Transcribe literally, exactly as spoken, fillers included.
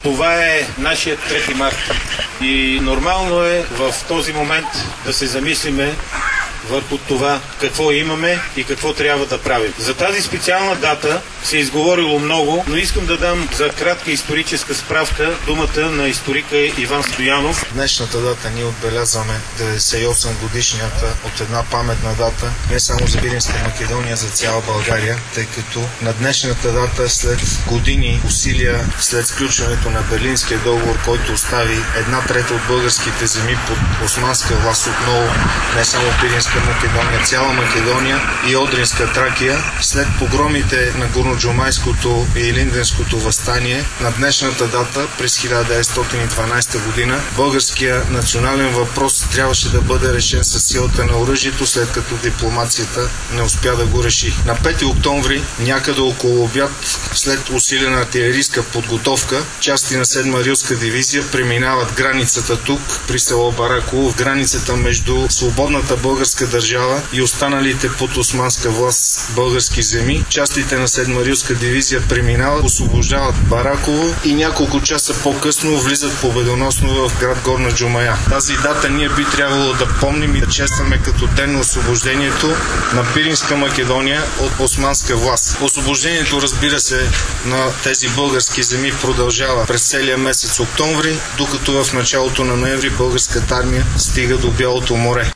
Това е нашият трети март и нормално е в този момент да се замислиме върху това какво имаме и какво трябва да правим. За тази специална дата се е изговорило много, но искам да дам за кратка историческа справка думата на историка Иван Стоянов. Днешната дата ние отбелязваме деветдесет и осем годишнията от една паметна дата, не само за Пиринска Македония, за цяла България, тъй като на днешната дата, след години усилия, след сключването на Берлинския договор, който остави една трета от българските земи под османска власт отново, не само Пиринска Македония, цяла Македония и Одринска Тракия, след погромите на Горноджумайското и Илинденското въстание, на днешната дата, през хиляда деветстотин и дванадесета година, българския национален въпрос трябваше да бъде решен със силата на оръжието, след като дипломацията не успя да го реши. На пети октомври, някъде около обяд, след усилена артилерийска подготовка, части на седма Рилска дивизия преминават границата тук, при село Бараково, в границата между свободната българска държава и останалите под османска власт български земи. Частите на седма Рилска дивизия преминават, освобождават Бараково и няколко часа по-късно влизат победоносно в град Горна Джумая. Тази дата ние би трябвало да помним и да честваме като ден на освобождението на Пиринска Македония от османска власт. Освобождението, разбира се, на тези български земи продължава през целия месец октомври, докато в началото на ноември българската армия стига до Бялото море.